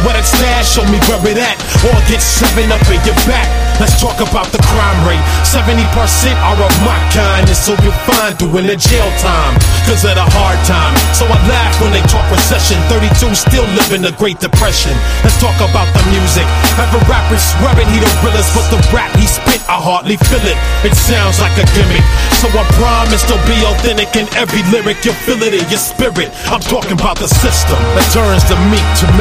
where that stash, show me where it at, or get 7 up in your back. Let's talk about the crime rate. 70% are of my kind, and so you'll find doing the jail time, cause of the hard time. So I laugh when they talk recession. 32 still living the Great Depression. Let's talk about the music. Every rapper swearing he the realest, but the rap he spit, I hardly feel it. It sounds like a gimmick, so I promise to be authentic in every lyric. You'll feel it in your spirit. I'm talking about the system that turns the meek to